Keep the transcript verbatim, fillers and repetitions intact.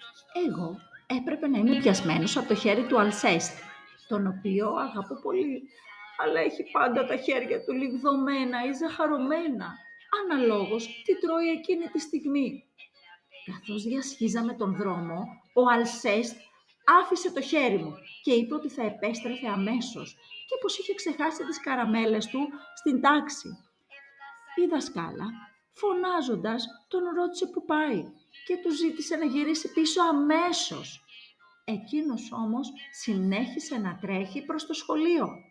Εγώ έπρεπε να είμαι πιασμένος από το χέρι του Αλσέστ, τον οποίο αγαπώ πολύ, αλλά έχει πάντα τα χέρια του λιγδωμένα ή ζαχαρωμένα, αναλόγως τι τρώει εκείνη τη στιγμή. Καθώς διασχίζαμε τον δρόμο, ο Αλσέστ άφησε το χέρι μου και είπε ότι θα επέστρεφε αμέσως και πως είχε ξεχάσει τις καραμέλες του στην τάξη. Η δασκάλα, φωνάζοντας, τον ρώτησε που πάει και του ζήτησε να γυρίσει πίσω αμέσως. Εκείνος όμως συνέχισε να τρέχει προς το σχολείο.